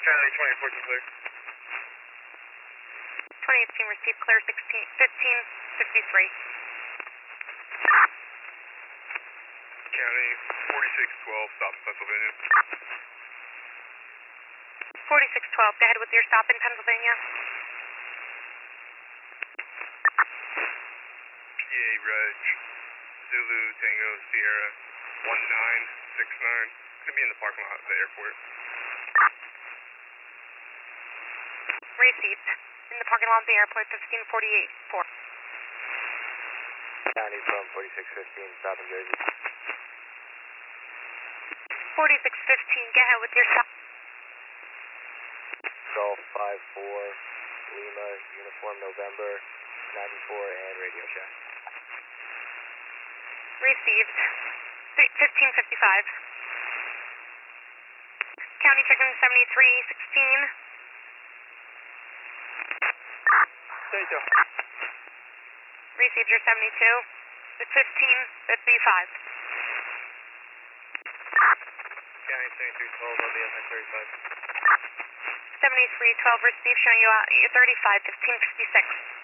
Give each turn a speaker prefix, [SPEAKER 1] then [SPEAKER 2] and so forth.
[SPEAKER 1] Charlie 2014 clear.
[SPEAKER 2] 2018 received clear 1553.
[SPEAKER 1] County 4612, stop in Pennsylvania.
[SPEAKER 2] 4612, go ahead with your stop in Pennsylvania.
[SPEAKER 1] PA Reg, Zulu Tango Sierra 1969. Gonna be in the parking lot of the airport.
[SPEAKER 2] Received. In the parking lot of the airport, 1548. 4.
[SPEAKER 3] County from 4615, South New Jersey.
[SPEAKER 2] 4615, go ahead with your stop.
[SPEAKER 3] Golf 54, Lima, Uniform November 94, and Radio Shack.
[SPEAKER 2] Received. 1555. County checking 7316.
[SPEAKER 3] 72.
[SPEAKER 2] Received your 72. It's 1555.
[SPEAKER 3] County 7312, I'll be at my 35.
[SPEAKER 2] 7312 received, showing you 35, 1556.